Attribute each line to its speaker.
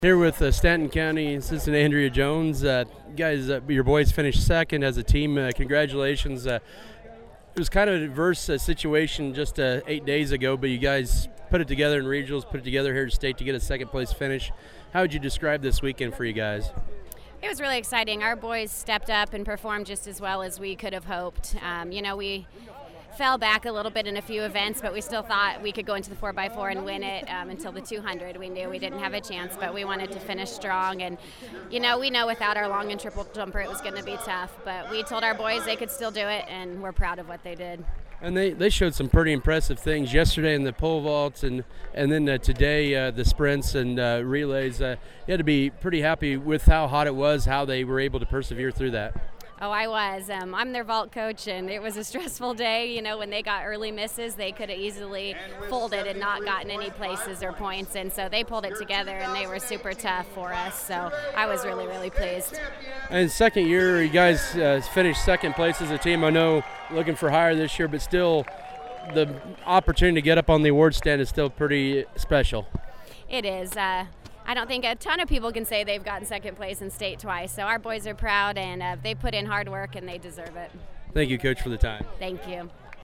Speaker 1: Here with Stanton County Assistant Andrea Jones. Guys, your boys finished second as a team. Congratulations. It was kind of an adverse situation just 8 days ago, but you guys put it together in regionals, put it together here at state to get a second place finish. How would you describe this weekend for you guys?
Speaker 2: It was really exciting. Our boys stepped up and performed just as well as we could have hoped. We fell back a little bit in a few events, but we still thought we could go into the 4x4 and win it until the 200. We knew we didn't have a chance, but we wanted to finish strong. And, we know without our long and triple jumper it was going to be tough. But we told our boys they could still do it, and we're proud of what they did.
Speaker 1: And they showed some pretty impressive things yesterday in the pole vaults and then today the sprints and relays. You had to be pretty happy with how hot it was, how they were able to persevere through that.
Speaker 2: Oh, I was. I'm their vault coach, and it was a stressful day. When they got early misses, they could have easily folded and not gotten any places or points, and so they pulled it together, and they were super tough for us, so I was really, really pleased.
Speaker 1: And second year, you guys finished second place as a team. I know looking for higher this year, but still the opportunity to get up on the award stand is still pretty special.
Speaker 2: It is. I don't think a ton of people can say they've gotten second place in state twice. So our boys are proud, and they put in hard work, and they deserve it.
Speaker 1: Thank you, Coach, for the time.
Speaker 2: Thank you.